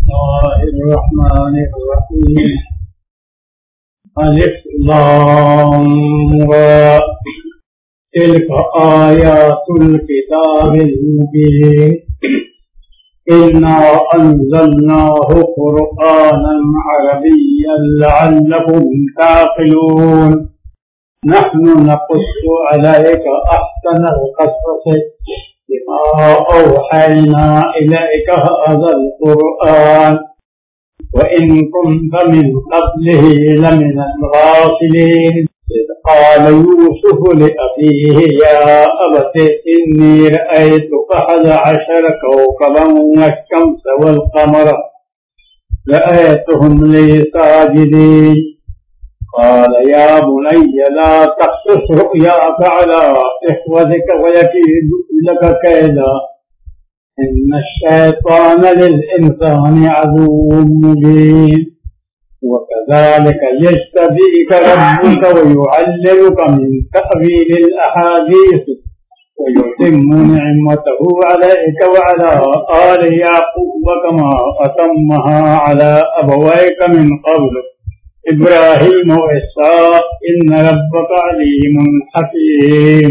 बिस्मिल्लाहिर्रहमानिर्रहीम। अलिफ लाम रा तिल्क आयातुल किताबिल मुबीन इन्ना अंज़लनाहु क़ुरआनन अरबिय्यन लअल्लकुम ताक़िलून। नहनु नक़ुस्सु अलैका अहसनल क़सस बिमा औहयना इलैका हाज़ल क़ुरआन व इन कुन्त मिन क़ब्लिही लमिनल गाफ़िलीन। इज़ क़ाल यूसुफ़ लिअबीहि या अबति इन्नी रअयतु अहद अशर कौकबन वश्शम्स वल्क़मर रअयतुहुम ली साजिदीन। क़ाल या बुनय्य ला तक़्सुस रु'याका अला इख़्वतिक वयकीदू लक कैदा इन्नश्शैतान लिल-इंसानि अदुव्वुन मुबीन। वकज़ालिक यज्तबीक रब्बुक वयुअल्लिमुक मिन तअवीलिल अहादीस वयुतिम्मु नि'मतहु अलैक वअला आलि याक़ूब कमा अतम्महा अला अबवैक मिन क़ब्ल इब्राहीम व इसहाक़ इन्न रब्बक अलीमुन हकीम।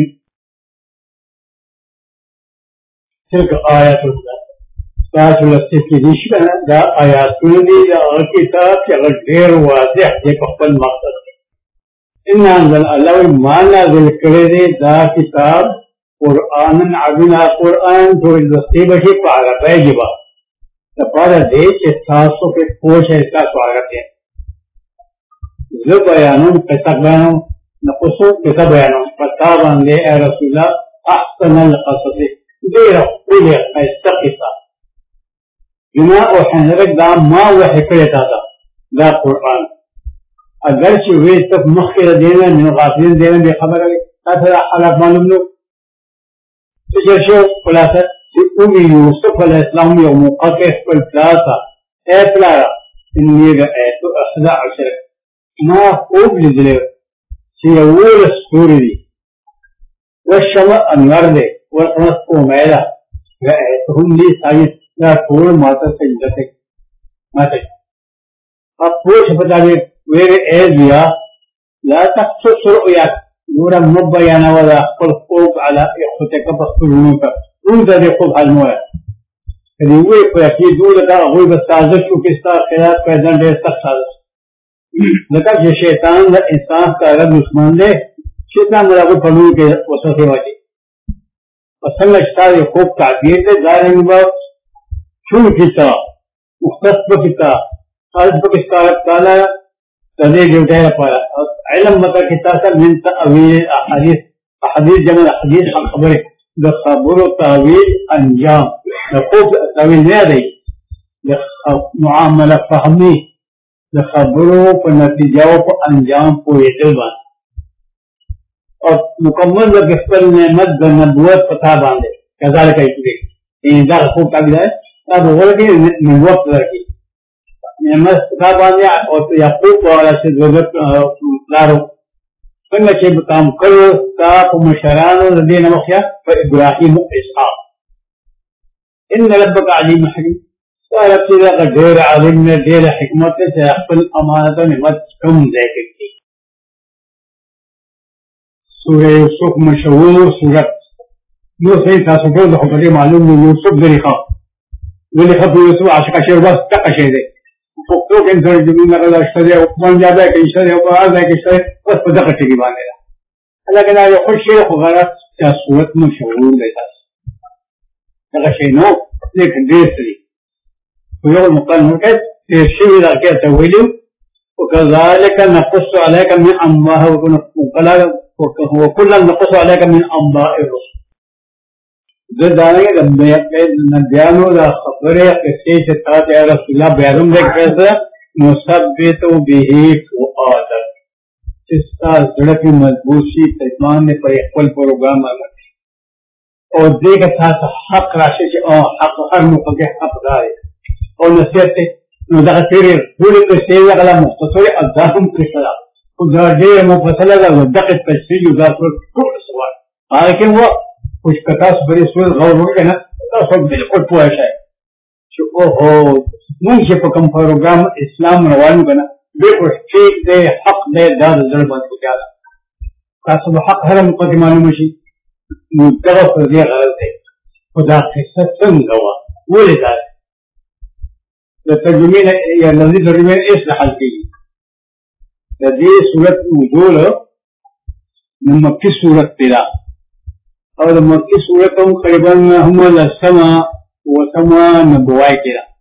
तिल्क आयातुल्लाह तासुलस्तिफ की रिश्ता दा आयातुल्ली दा किताब के ढेर वाज़ेह दे पक्कल मकसद इन्ना अंज़ल अल्लाह माना ज़िक्रे दा किताब क़ुरआनन अबिना क़ुरआन जो इल्लती बशी पारा बैजिबा तपारा दे के सासों के कोश ऐसा स्वागत है जो बयानों कैसा बयानों नकुसो कैसा बयानों पता बांधे ए रसूला अहसनल क़सस दे रखो ऐसा किसा बिना और हज़रत दाम माँ व हिकड़े दादा दा क़ुरआन अगर वे तक मख्यर देना मिन गाफिलीन देना बेखबर है ताकि हालात मालूम लो तो जैसे खुलासा उम्मी यूसुफ अलैहिस्सलाम यौम क़तह पर प्लासा ए प्लारा इन्नी रअयतु अहद अशर ما خوب لیدلے چې اول ستوري دي والشمس انور دی والقمر قمر رأيتهم لي ساجد دا ټول ماته سجده کوي ماته اپو شپتا دې ویره اے بیا لا تقصص رؤياك نور مبينا ولا خپل خوب على اخوتك بخلونو کا اون دې خوب حلموه دې وې په کې دوله دا هغه به سازش او کې ستا خیرات پیدا ډېر سخت سازش لکه چې شیطان د انسان سره دشمن دی شیطان دغه په لور کې وسوسه واچي اصل اشتاي خوب تعبیر دی ظاهر به شو کیتا مختص کیتا خالص په استعاره تعالی تدې ډیوټه لپاره علم مته کیتا سره من تعویل احادیث جمع احادیث خبره د خبر او تعویل انجام د خوب تعویل نه دی د معامله فهمي د خبرو په نتیجه او په انجام پوهېدل باندې او مکمل د خپل نعمت د نبوت پتا باندې کذالک ایږي دا خوب تعبیر دا وګورئ چې نبوت ورکی نعمت پتا باندې او یعقوب والا چې ضرورت لارو څنګه چې کام کړو تا په مشرانو د دین مخیا په ابراهیم او اسحاق ان ربک علیم حکیم قال ابتدا ډېر عالم نه ډېر حکمت ته خپل امانت او نعمت کوم ځای کې سورہ یوسف مشهور سورۃ نو صحیح تاسو ټول د خبرې معلوم دی یوسف ذریخه یوسف عاشق شعر بس تک شعر دی پښتو کې انځور دی موږ له شته او پنجابي کې شعر او آواز کې شعر بس په دغه ټکی باندې الله کله یو خوش شعر خو غره چې سورۃ مشهور دی تاسو دغه شی نو لیکن ډېر سړي ويوم المقال مركز في الشيء إذا كنت وليو وكذلك نقص عليك من أنباء وكلا نقص عليك من أنباء الرسل ذا دانه نبيانو ذا خبره قصه ستات يا رسول الله بيانم دے کیسا مثبت به فؤادك ستا زړه کی مضبوطی ایمان نے پر خپل پروګرام باندې او دې کا تاسو حق راشي چې او حق هر موقع حق داري او نصیحت نو دا تیرې ټول څه څه غلا مختصر اذاهم کړه او دا دې مفصله دا دقیق تفصیل دا ټول سوال لیکن وہ کچھ کتاس بری سوال غور وکړه تاسو بالکل پوه شئ چې اوهو مونږ چې په کوم پروګرام اسلام روانو کنه بالکل ټیک دی حق دی دا د زړه باندې کېږي تاسو به حق هر مقدمه معلوم شي نو دغه په دې غرض دی خدا قصه څنګه وه ولې دا د ترجمې نه یا لفظي ترجمې ایس نه حل کېږي د دې صورت نزول نو مکي صورت دی دا او د مکي صورت هم تقریبا هم لسمه وسمه نبوای کې ده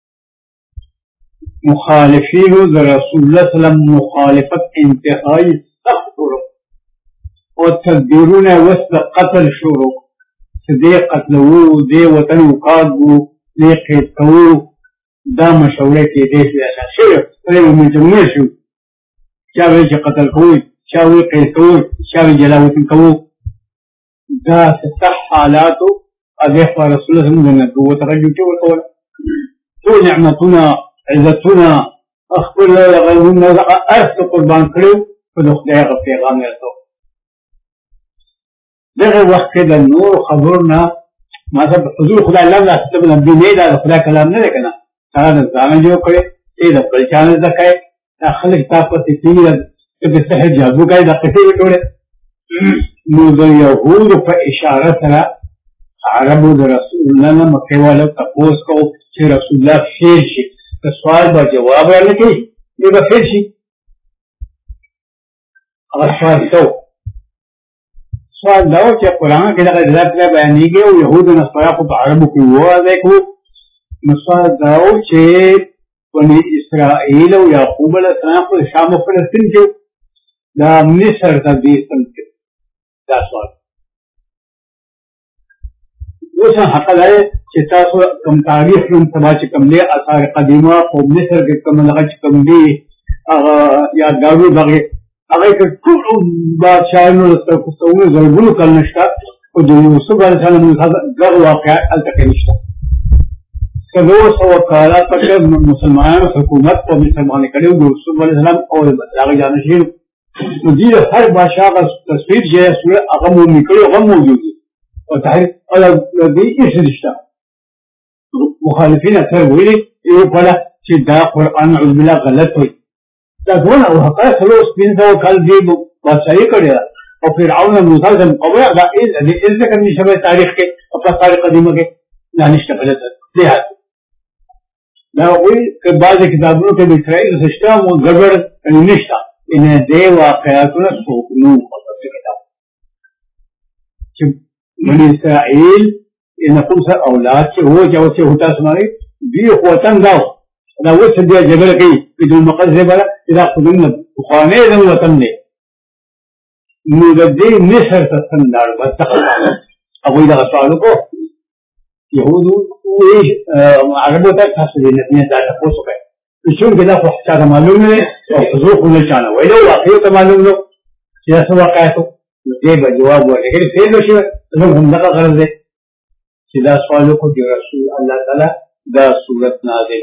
مخالفینو د رسول الله صلی الله علیه وسلم مخالفت انتهایی سخت شروع او تدبیرونه وسط قتل شروع چې دې قتلوو دې وطن وقاږو دې قید کوو دا مشوره کې دې شي پرې مجموعه شو چا وی چې قتل کوي چا وی قید کوي چا وی جلاوطن کوي دا صح حالاتو اذ رسول الله صلی الله علیه وسلم نبوت رجل ورکول ټول نعمتونه عزتونه اخبر لغوونه ارث قربان کړو په خدای غو پیغام ورته دغه وخت کې د نور خبرنا مطلب حضور خدای الله نه ستبل نبی نه دا خدای کلام نه کنه هغه ځان جوړ کړي چې د پرچانه ځکه خلک تاسو ته تیږي د سحر جادو کوي د قصې جوړه نو د يهود په اشاره سره عربو د رسول الله نه مکه والو تاسو کو چې رسول الله خیر شي د سوال به جواب ورنکړي دی به خیر شي هغه سوال دا چې قرآن کې دغه ذات لا بیانېږي او يهود او نصارا په عربو کې وایي کو نو سوال دا چې بني اسرائیل او یعقوب علیه السلام په شام او فلسطین کې دا مصر ته دي څنګه دا سوال اوس حق لري چې تاسو کوم تاریخ نوم تبا چې کوم دي اثار قدیمه په مصر کې کوم لغه چې کوم دي هغه یادګارو دغه هغه ټول بادشاہانو ته کومه زرګونو کال نشته او د یوسف علیه السلام دغه واقعا الته نشته کله سو کاله تک مسلمانانو حکومت په مسلمانانو کړو د یوسف علیه السلام او هغه جانشین نو دې هر بادشاہ غو تصویر یې سره هغه مو نکړي هغه موجود او تحریف على دې ايش رشتہ مخالفین اکثر ویلي یو په چې دا قرآن عز بالله غلط وي دا ټول او حقایق له سپینځو کال دی بادشاہي کړی او فرعون موسی سره قوه دا دې ذکر نشوي تاریخ کې او په تاریخ قدیمه کې نه نشته غلط دی دا وی چې بعض کتابونو کې د اسرائیل سیستم او ګډوډ نشته ان دې واقعاتونه څوک نو چې بني اسرائیل ان خمس اولاد چې هو چې هوتا سماري دی وطن دا اوس دې جګړه کوي په دې مقدس بلا دا خدای خوانه دې وطن نه نو دې مصر ته څنګه ورته او دا سوال کو يهودو عربو ته تاسو دې نه دا تاسو کوي چې څنګه دا خو څنګه معلوم نه او حضور خو نه چانه وایي واقعي ته معلوم نو چې څه واقعاتو دې به جواب ورکړي چې څه شي نو هم دا غرض دی چې دا سوال کو چې رسول الله تعالی دا صورت نازل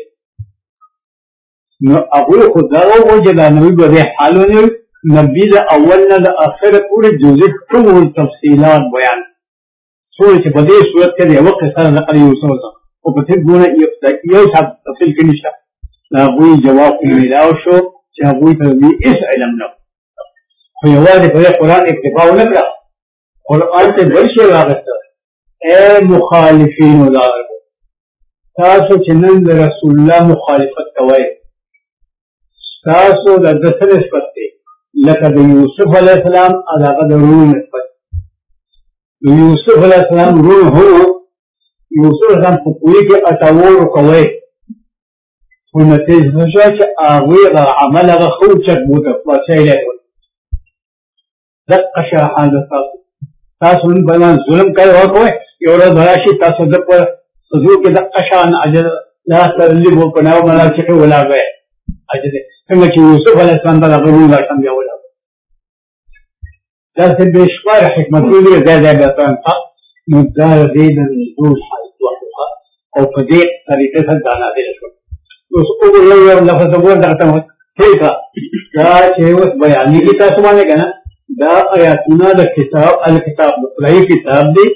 نو هغه خدای او چې دا نبی به حالونه نبی د اول نه د اخر پورې جزء ټول تفصيلات بیان سورې چې په دې صورت کې یو وخت سره نقل یوسف او په دې ګونه یو څه تفصیل کې نشته دا وی جواب میلاو شو چې هغه ته دې اس علم نه خو یوازې په قرآن اکتفا ونه کړه قرآن ته بل شی راغسته اے مخالفین ولار تاسو چې نن د رسول الله مخالفت کوئ تاسو د دسر نسبت دی لکه د یوسف علیه السلام علاقه د روح نسبت د یوسف علیه السلام روح هو یوسف علیه السلام په کوی کې اتاور کوي خو نتیجه نشو چې هغه عمل هغه خو چک بوته وسایل دقه شاحال تاسو نن بیان ظلم کوي او کوي یو ورځ راشي تاسو د په حضور کې دقه شان اجر لا تللی مو په نو ملائکه ولا غي اجر څنګه چې یوسف علیه السلام د غوړو لا سم یو ولا دا څه بشمار حکمتونه زیاده بیان نو دا دې د نزول حالت او په دې طریقې سره دانا دي شو اوس وګورئ یو لفظ وګورئ دا ټیک دا چې اوس بیانې کې تاسو باندې کنه دا آیاتونه د کتاب الکتاب د خدای کتاب دی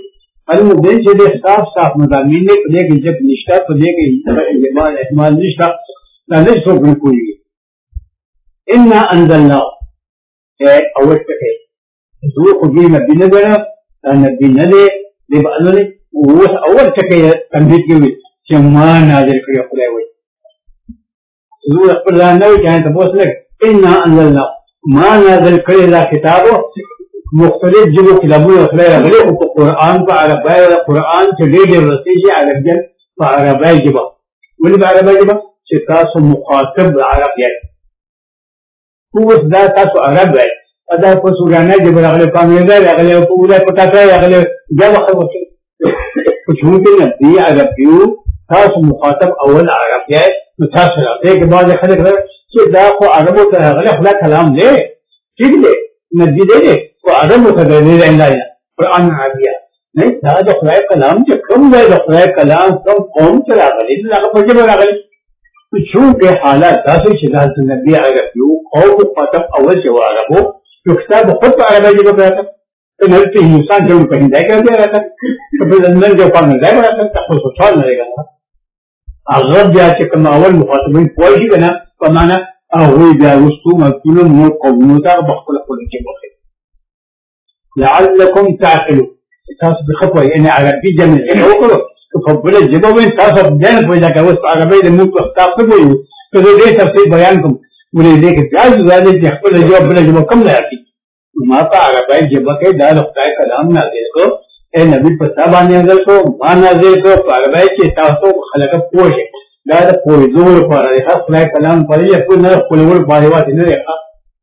المدين جدي صاف مضامين بديك جب نشتا بديك إجمال إحمال نشتا لا نشوف بالكل إنا أنزلنا أول شيء ذوق بينا بندنا نبي ندى لبعضنا أول شيء تنبيه كوي شما نازل كريه خلاوي ذوق أقبل نوي كان تبص لك إنا أنزلنا ما نازل كريه لا كتابه مختلف جبوا كلامه خلايا غليه القرآن بعرباء القرآن تجيء الرسيجي على الجن بعرباء جبا واللي بعرباء جبا شتاس مخاطب عربية هو ذات تاس عربية هذا فسوريانا جبا غليه كاميرا غليه كولا كتاكا غليه جوا خلوه कुछ मुमकिन नबी अरबियों तास मुखातब अव्वल अरबिया मुतासर एक बाद खले खले कि दा को अरबो तरह गले खला कलाम ले ठीक ले नबी दे को अरबो तरह ले रहना है कुरान अरबिया नहीं दा जो खला कलाम जो कम है जो खला कलाम कम कौन चला गले लगा पजे बना गले कुछ के हालात तास शिदात नबी अरबियों और मुखातब अव्वल जो अरबो जो किताब खुद अरबी जो बताता तो नरती इंसान जो कहीं जाएगा भी रहता तो फिर अंदर जो काम जाएगा रहता तो कुछ सोच नहीं रहेगा अगर जाके कम अव्वल मुखातबिन कोई ही बना पमाना अहुई जाऊस्तु मकुलुम मो कौमुता बखल कुल के बखे लعلكم تعقلون तास बखवा यानी अरबी जमे हो करो तो फबले जवाबें तास अब जान पैदा का उस अरबी ने मुख ताकत हो तो दे तफसीर बयान को मुझे देख जाज जाने के खबर जवाब बले जवाब कम नहीं आती माता अरबाई जब के दाल खुदा कलाम नाज़िल को ए नबी पता नाज़िल को मां नाज़िल को अरबाई के तासो खलक पोश दाल पोई जोर पर है खुदा कलाम पर ये कुल कुल बारिवा दिन रेखा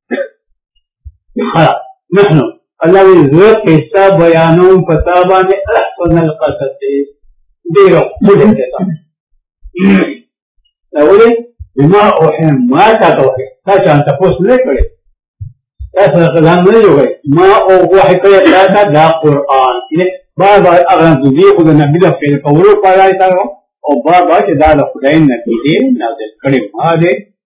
हां नहनु अल्लाह ने किस्सा बयानों पता बाने अहसन अलक़सस देरो मुझे कहता अवले बिमा ओहे मा का तो है ता तपोस नहीं करे ऐसा कलाम नहीं होगा माँ और वाही का था दा कुरान ये बार अगर तुझे खुद नबी का फेल कौरो पढ़ा था और बार के दाल खुदाई नबी दे नाज़िल करे मारे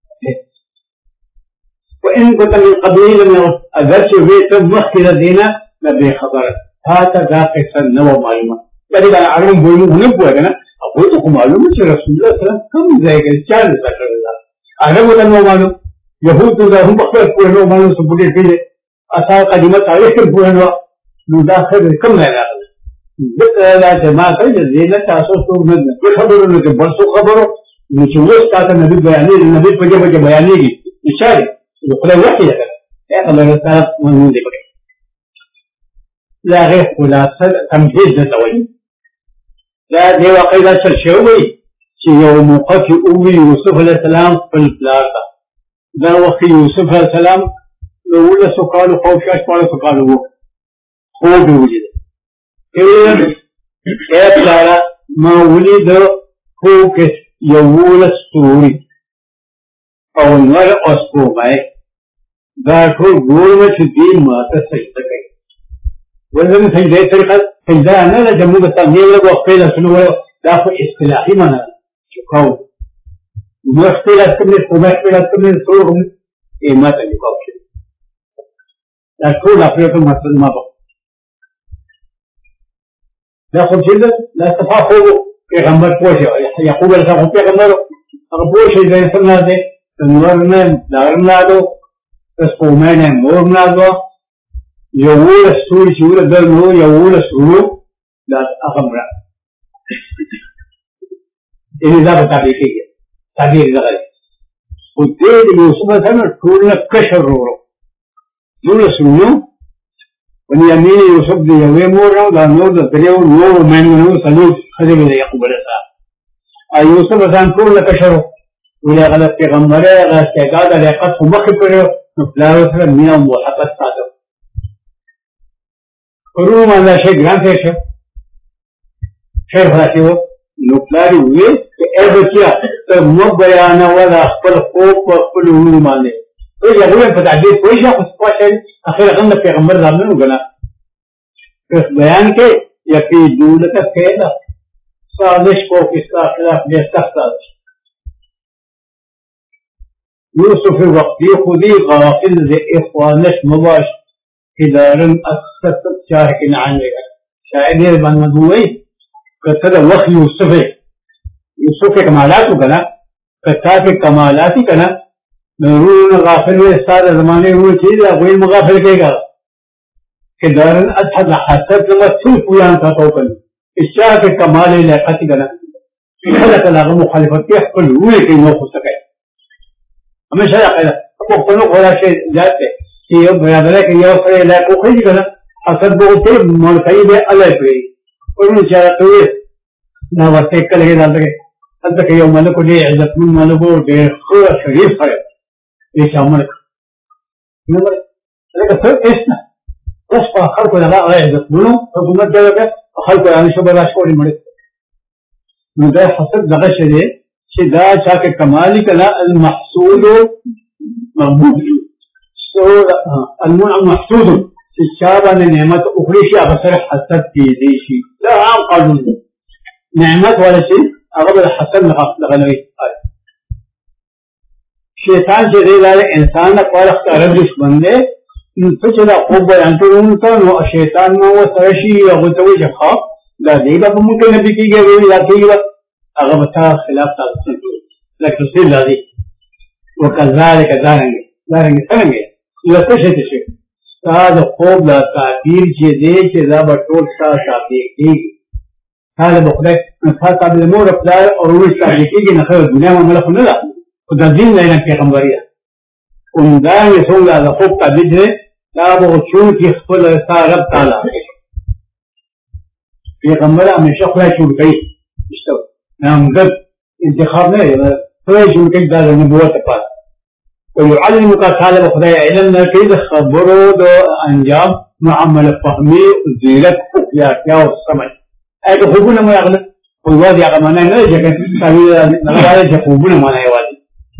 तो इनको तक कबील में अगर से वे सब मख्तिल देना नबी खबर था दा किस्सा नवा मालूम कभी बार आलम बोलूं होने पड़ेगा ना अब वो तो मालूम है रसूलुल्लाह सल्लल्लाहु अलैहि वसल्लम कम जाएगा 4 करेगा अगर वो तो मालूम يهود هم بخير كونه ما يسبون فيه أثار قديمة عليهم كونه نداخل كم لا ذكر لا جماعة الذين تأسسوا من يخبرون إنك برسوا خبروا نشوف كذا النبي بياني النبي بجا بياني إشارة يقول وحي هذا يا الله رسالة من ذي لا غير خلاصة تمهيد نتوي لا دي وقيل شوي يوم قتل أمي يوسف عليه السلام في البلاطة ذا وخي يوسف عليه السلام ولا سقالوا خوف شاش قالوا سقالوا خوف وجد كيف لا ما ولد خوف يول السوري أو نور أسقومه ذا خوف قول ما تدين ما تسجد كي وإذا سجد طريقة سجد أنا لا جمود التغيير ولا وقيل سنو لا خو اصطلاحي منا خوف مختلف كمية ومختلف كمية صورهم إيه ما تجي قوي لا كل أفريقيا مثل ما بقى لا خد جدا لا تفاقوا في غمر بوشة يقول لك هم في غمر بوشة إذا يسمى ذي تنورنا دارنا دو تسقومنا مورنا دو يقول السوري شو الدل مو يقول السوري لا أغمر إني لا بتعرفيه تعبير لغاية والدين يوسف مثلا تقول لك كشر روره دول سنو واليمين يوسف دي يوم مورا لا نور ده تريو نور من نور سلوك خذي من يقبل الساعة يوسف مثلا تقول لك كشر ولا غلط في غمرة غلط في قادة لقد فمخ فريو لا يوسف مياه موحقة ساعة روم على شيء جران فيشه شيء فاتيو نقلاري ويل كأبكيا مبيانا ولا أخبر خوف وأخبر هو مالي إيش يقولون فتعديل كويس يا خصوصا أخيرا غنى في غمر زمن وقنا بس بيان كي يكفي دولة كذا صالح خوف استخلاف بيستخلاف يوسف الوقت يخذي غافل زي إخوانش مباش كدارن أسست شاركين عنك शायद ये बन मधुई कत्ता वक्त यूसुफ के कमालात कना कत्ता के कमालात ही कना रूल गाफिल में सारे जमाने में चीज कोई मुगाफिल केगा कि दारन अच्छा हसद लमा सिर्फ पूरा था तो कन इच्छा के कमाल लायक कना هذا كلام مخالفة يحصل ولا كي نوقف سكاي مش هذا كذا كله ولا شيء ذاته هي بيادرك يوصل لا كوخي كذا حسب بوته مرتين على فري ومن شاء توي نا وقت كله هذا هذا كي يوم مالك ليه عزت من مالك وده خير شريف خير ليش عمرك نمر هذا كثر إيشنا بس فخر كذا لا عزت منه حكومة جالبه خل كذا أنا شو براش كوري مريض مده حسب دغه شری چې دا چا کې کمالی کلا المحسود مغبوط سو المنعم محسود چې چا باندې نعمت اخري شي هغه سره حسد کیږي شي دا عام قانون دی نعمت ولا شي هغه بل حسد لغنوي شیطان چې دی دا انسان لپاره ښکار دشمن دی څه چې دا خوب بیان کوي نو شیطان نو سره شي هغه ته وي ښه دا دی به ممکن نبی کېږي وی لا کېږي هغه بتا خلاف تاسو لکه تفصیل لري وکذالک دارنګ څنګه یو څه شي دا خوب لا تعبیر چې دی چې دا به ټول شافي کېږي حاله بخله فاطمه د مور خپل او ورس تعبیر کېږي نه خو دنیا مملک نه ده او د دین نه پیغمبري کوم دا یې څنګه دا خوب تعبیر دی دا به چون کې خپل رب تعالی پیغمبر همیشه خدای جوړ کوي نامزد انتخاب نه دی خدای جوړ کوي دا د نبوت لپاره ويعلمك تعالی خدای علم نه کوي د خبرو د انجام معامله فهمي زیرت خیاطیا او سمج اګه خوبونه مو هغه په وادي هغه معنی نه دی چې تعبیر نه راځي چې خوبونه معنی وایي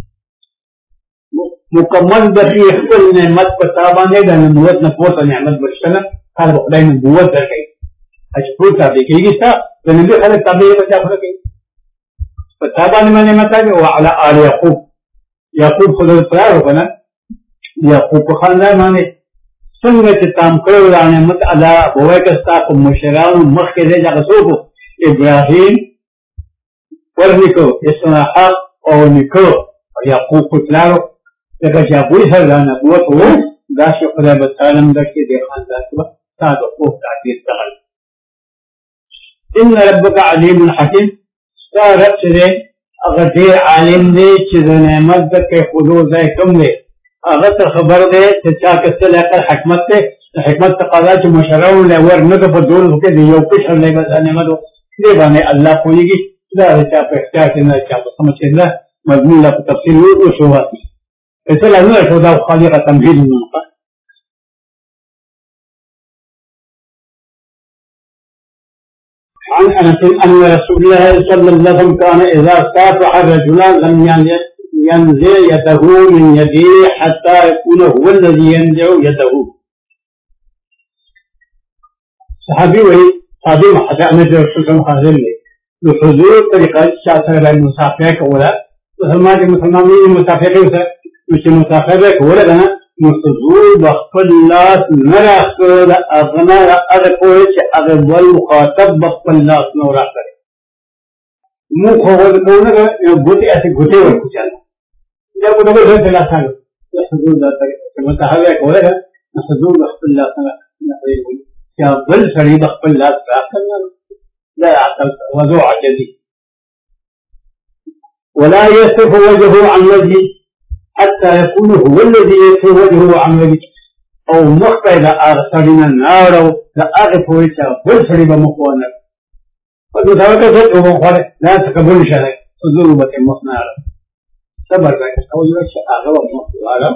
مکمل د خپل نعمت په تابانه د نبوت نه پورته نعمت ورشنه تعالی خدای نبوت درکړي اشپور تابع کېږي تا د نبی خلک تابع یې بچا خلک په تابع نه مته او علی آل یعقوب خدای پرار وکنه یعقوب په خاندان باندې څنګه چې تام کړو د نعمت ادا بوای کستا کوم مشران مخکې دې هغه څوک ابراهیم ورنیکو اسحاق او نیکو یعقوب پلارو دغه یعقوب سره د نبوت وو دا چې خدای به تعالی دغه دې خاندان ته تاسو په تعبیر تغل إن ربك عليم حكيم رب چه اگر دیر عالم دی چه نعمت دکے خودو ذای کم دی اگر تر خبر دی چه چا کسل اقل حکمت دی حکمت تقاضا چه مشرعو لیور نکا پر دول ہوکے دی یو کشر لے بس نعمتو دی بانے اللہ کوئی گی دا چا پر اختیار کرنا چا پر سمجھ کرنا مضمون اللہ پر تفصیل وہ شوها اسل اللہ شو دا خالق تمہید منقا عن أنس أن رسول الله صلى الله عليه وسلم كان إذا صافح الرجلان لم ينزع يده من يده حتى يكون هو الذي ينزع يده. صحابي وهي صحابي محدث أن الرسول صلى الله عليه وسلم بحضور طريقة شاطر المسافر كولا مسلمانين مسافر مش مسافر كولا أنا مستزور بخل الله نرخل أغنى أغفوش أغبال مخاطب بخل الله نورا करे مو خوال कोने का गोते ऐसे गोते वर कुछ आना जब वो डबल से चला था मस्तजूर जाता है समझता है कोने का मस्तजूर बखल الله नफरी क्या बल सड़ी बखल الله करना لا عقل وضوع جديد ولا يصف وجهه عن وجهه حتى يكون هو الذي يصف وجهه عن وجهه او مخطئ لا أغسرنا النار لا أغفو إيشا بلسري بمقوانا فذلك سجعه مخوالي لا تقبل شرعي ذنوبة مصنعة صبر بك أول وشي أغوى مصنعة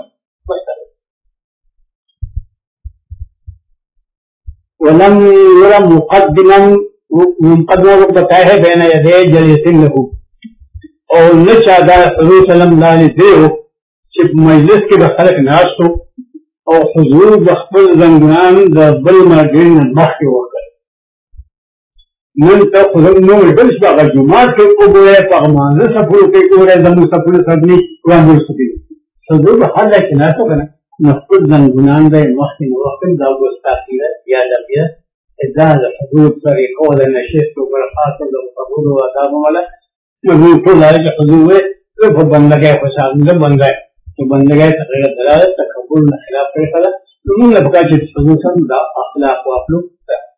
ولم يرى مقدما وقتائه بين يدي جليس له او نشا دا حضور صلی اللہ علیہ دیو چې مجلس کې د خلک ناستو او حضور د خپل زنګنان د بل مرګین مخکې وکړ من ته خو نو بل څه هغه جمعات کې وګورئ په مانزه سفر کې وګورئ زموږ سفر سره وړاندې شوی حضور په حال کې ناستو کنه نو خپل زنګنان د مخکې وکړ دا وستا کې یا لبیا إزاله حدود طريقه ولا نشيط وبرخاصة وقبول وأداب ولا مجموع كل هذه حدود لو بندقة فساد لو بندقة تغير دلالة تقبل خلاف فرقة من لبقى جد حدود لا أخلاق وأخلاق